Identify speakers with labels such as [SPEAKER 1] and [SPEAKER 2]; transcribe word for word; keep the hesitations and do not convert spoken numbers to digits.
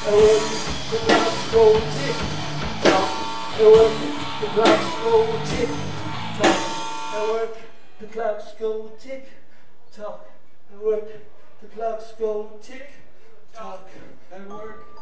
[SPEAKER 1] I work, the clocks go tick tock. I work, the clocks go tick tock. I work, the clocks go tick tock. I work, the clocks go tick tock. I work.